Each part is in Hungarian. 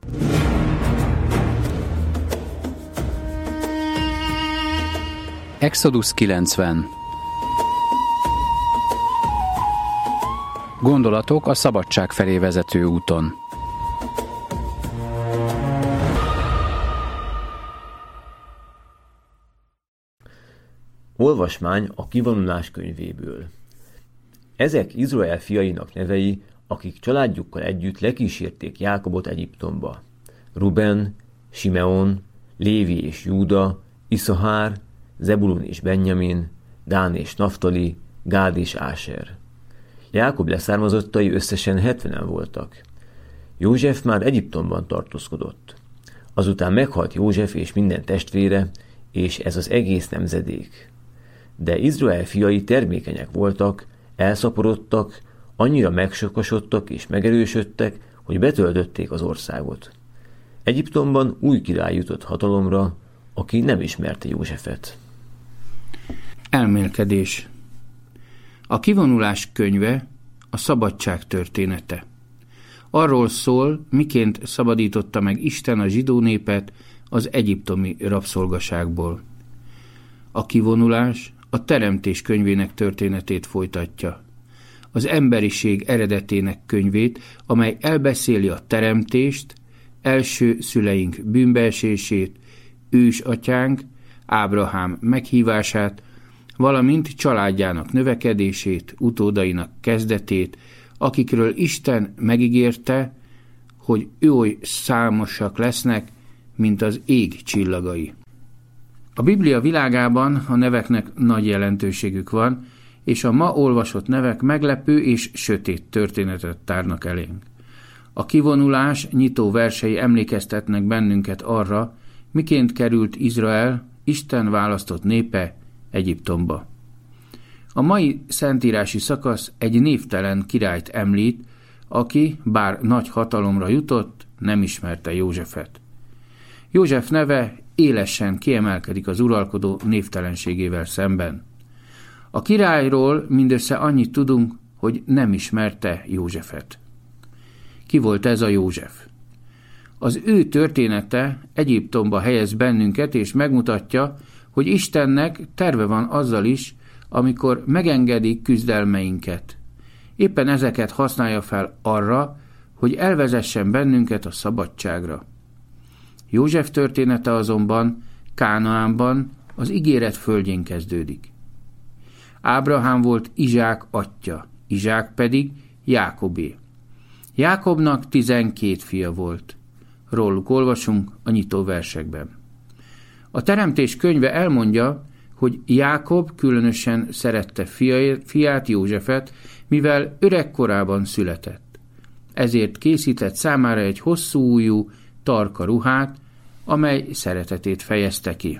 Exodus 90. Gondolatok a szabadság felé vezető úton. Olvasmány a kivonulás könyvéből. Ezek Izrael fiainak nevei, akik családjukkal együtt lekísérték Jákobot Egyiptomba. Ruben, Simeon, Lévi és Júda, Isszahár, Zebulun és Benjamin, Dán és Naftali, Gád és Áser. Jákob leszármazottai összesen 70-en voltak. József már Egyiptomban tartózkodott. Azután meghalt József és minden testvére, és ez az egész nemzedék. De Izrael fiai termékenyek voltak, elszaporodtak, annyira megsokasodtak és megerősödtek, hogy betöltötték az országot. Egyiptomban új király jutott hatalomra, aki nem ismerte Józsefet. Elmélkedés. A kivonulás könyve a szabadság története. Arról szól, miként szabadította meg Isten a zsidó népet az egyiptomi rabszolgaságból. A kivonulás a teremtés könyvének történetét folytatja. Az emberiség eredetének könyvét, amely elbeszéli a teremtést, első szüleink bűnbeesését, ősatyánk, Ábrahám meghívását, valamint családjának növekedését, utódainak kezdetét, akikről Isten megígérte, hogy oly számosak lesznek, mint az ég csillagai. A Biblia világában a neveknek nagy jelentőségük van, és a ma olvasott nevek meglepő és sötét történetet tárnak elénk. A kivonulás nyitó versei emlékeztetnek bennünket arra, miként került Izrael, Isten választott népe Egyiptomba. A mai szentírási szakasz egy névtelen királyt említ, aki, bár nagy hatalomra jutott, nem ismerte Józsefet. József neve élesen kiemelkedik az uralkodó névtelenségével szemben. A királyról mindössze annyit tudunk, hogy nem ismerte Józsefet. Ki volt ez a József? Az ő története Egyiptomba helyez bennünket, és megmutatja, hogy Istennek terve van azzal is, amikor megengedi küzdelmeinket. Éppen ezeket használja fel arra, hogy elvezessen bennünket a szabadságra. József története azonban Kánaánban, az ígéret földjén kezdődik. Ábrahám volt Izsák atyja, Izsák pedig Jákobé. Jákobnak 12 fia volt. Róluk olvasunk a nyitó versekben. A teremtés könyve elmondja, hogy Jákob különösen szerette fiát Józsefet, mivel öregkorában született. Ezért készített számára egy hosszú ujjú, tarka ruhát, amely szeretetét fejezte ki.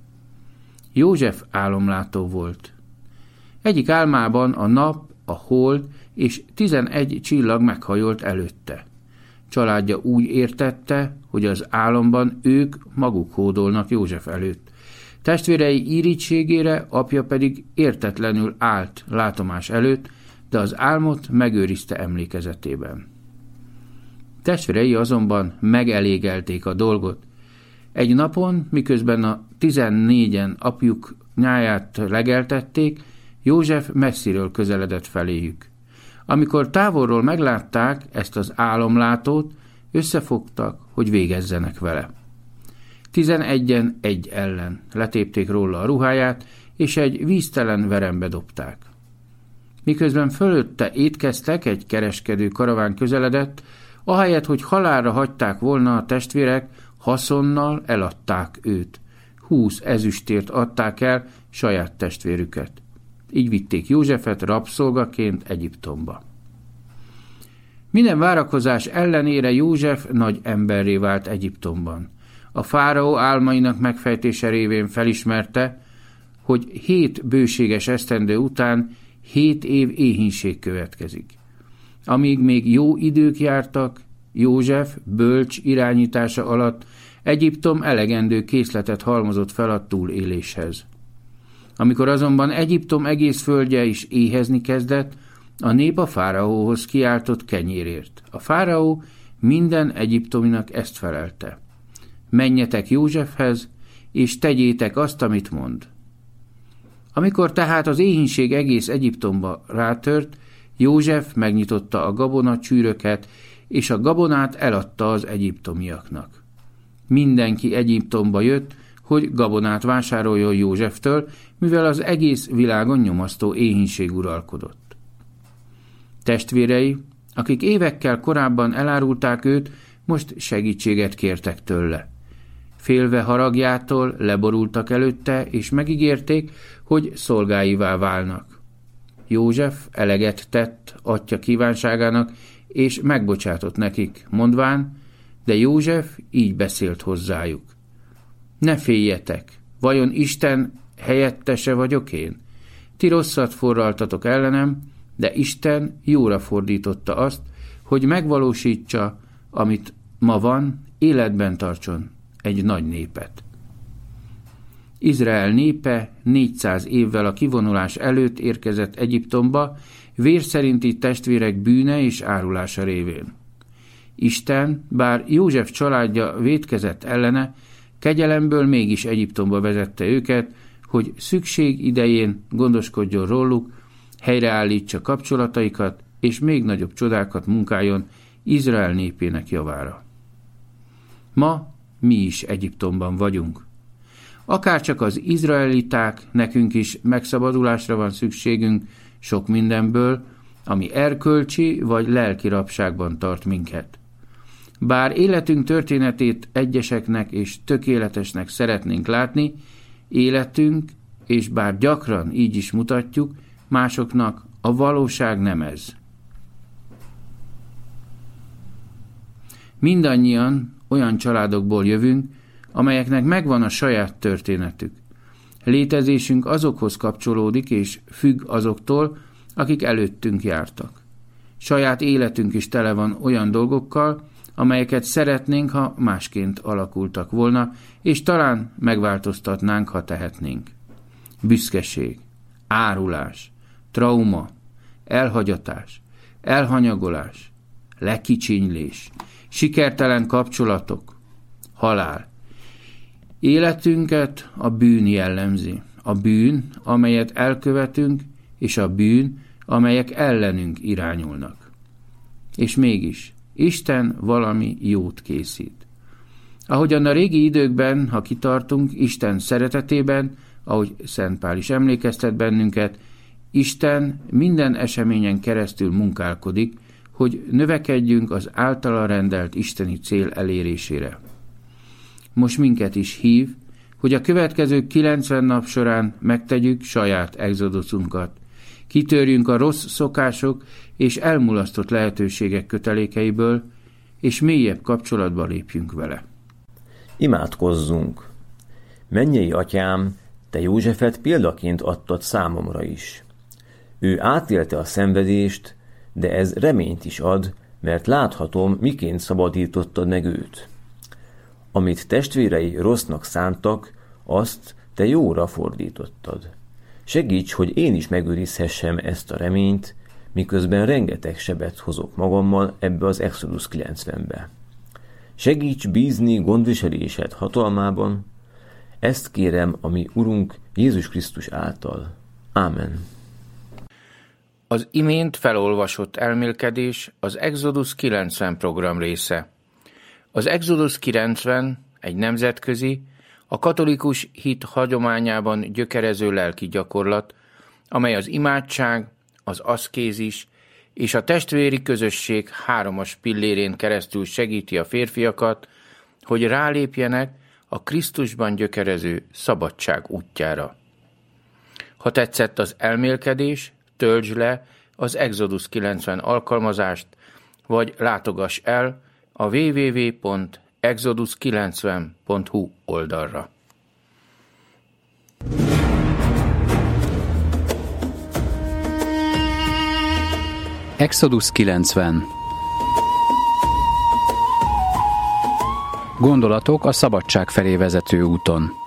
József álomlátó volt. Egyik álmában a nap, a hold és 11 csillag meghajolt előtte. Családja úgy értette, hogy az álomban ők maguk hódolnak József előtt. Testvérei irítségére apja pedig értetlenül állt látomás előtt, de az álmot megőrizte emlékezetében. Testvérei azonban megelégelték a dolgot. Egy napon, miközben a 14-en apjuk nyáját legeltették, József messziről közeledett feléjük. Amikor távolról meglátták ezt az álomlátót, összefogtak, hogy végezzenek vele. 11-en egy ellen letépték róla a ruháját, és egy víztelen verembe dobták. Miközben fölötte étkeztek, egy kereskedő karaván közeledett, ahelyett, hogy halálra hagyták volna a testvérek, haszonnal eladták őt. 20 ezüstért adták el saját testvérüket. Így vitték Józsefet rabszolgaként Egyiptomba. Minden várakozás ellenére József nagy emberré vált Egyiptomban. A fáraó álmainak megfejtése révén felismerte, hogy 7 bőséges esztendő után 7 év éhínség következik. Amíg még jó idők jártak, József bölcs irányítása alatt Egyiptom elegendő készletet halmozott fel a túléléshez. Amikor azonban Egyiptom egész földje is éhezni kezdett, a nép a fáraóhoz kiáltott kenyérért. A fáraó Minden egyiptominak ezt felelte: menjetek Józsefhez, és tegyétek azt, amit mond. Amikor tehát az éhínség egész Egyiptomba rátört, József megnyitotta a gabonacsűröket, és a gabonát eladta az egyiptomiaknak. Mindenki Egyiptomba jött, hogy gabonát vásároljon Józseftől, mivel az egész világon nyomasztó éhínség uralkodott. Testvérei, akik évekkel korábban elárulták őt, most segítséget kértek tőle. Félve haragjától leborultak előtte, és megígérték, hogy szolgáivá válnak. József eleget tett atyja kívánságának, és megbocsátott nekik, mondván, de József így beszélt hozzájuk: ne féljetek, vajon Isten helyettese vagyok én? Ti rosszat forraltatok ellenem, de Isten jóra fordította azt, hogy megvalósítsa, amit ma van, életben tartson egy nagy népet. Izrael népe 400 évvel a kivonulás előtt érkezett Egyiptomba, vér szerinti testvérek bűne és árulása révén. Isten, bár József családja vétkezett ellene, kegyelemből mégis Egyiptomba vezette őket, hogy szükség idején gondoskodjon róluk, helyreállítsa kapcsolataikat, és még nagyobb csodákat munkáljon Izrael népének javára. Ma mi is Egyiptomban vagyunk. Akárcsak az izraeliták, nekünk is megszabadulásra van szükségünk sok mindenből, ami erkölcsi vagy lelki rabságban tart minket. Bár életünk történetét egyeseknek és tökéletesnek szeretnénk látni, életünk, és bár gyakran így is mutatjuk, másoknak a valóság nem ez. Mindannyian olyan családokból jövünk, amelyeknek megvan a saját történetük. Létezésünk azokhoz kapcsolódik és függ azoktól, akik előttünk jártak. Saját életünk is tele van olyan dolgokkal, amelyeket szeretnénk, ha másként alakultak volna, és talán megváltoztatnánk, ha tehetnénk. Büszkeség, árulás, trauma, elhagyatás, elhanyagolás, lekicsinylés, sikertelen kapcsolatok, halál. Életünket a bűn jellemzi. A bűn, amelyet elkövetünk, és a bűn, amelyek ellenünk irányulnak. És mégis, Isten valami jót készít. Ahogyan a régi időkben, ha kitartunk, Isten szeretetében, ahogy Szent Pál is emlékeztet bennünket, Isten minden eseményen keresztül munkálkodik, hogy növekedjünk az általa rendelt isteni cél elérésére. Most minket is hív, hogy a következő 90 nap során megtegyük saját exoduszunkat, kitörjünk a rossz szokások és elmulasztott lehetőségek kötelékeiből, és mélyebb kapcsolatba lépjünk vele. Imádkozzunk! Mennyei Atyám, Te Józsefet példaként adtad számomra is. Ő átélte a szenvedést, de ez reményt is ad, mert láthatom, miként szabadítottad meg őt. Amit testvérei rossznak szántak, azt Te jóra fordítottad. Segíts, hogy én is megőrizhessem ezt a reményt, miközben rengeteg sebet hozok magammal ebbe az Exodus 90-be. Segíts bízni gondviselésed hatalmában, ezt kérem a mi Urunk Jézus Krisztus által. Ámen. Az imént felolvasott elmélkedés az Exodus 90 program része. Az Exodus 90 egy nemzetközi, a katolikus hit hagyományában gyökerező lelki gyakorlat, amely az imádság, az aszkézis és a testvéri közösség háromas pillérén keresztül segíti a férfiakat, hogy rálépjenek a Krisztusban gyökerező szabadság útjára. Ha tetszett az elmélkedés, töltsd le az Exodus 90 alkalmazást, vagy látogass el a www.exodus90.hu oldalra. Exodus 90. Gondolatok a szabadság felé vezető úton.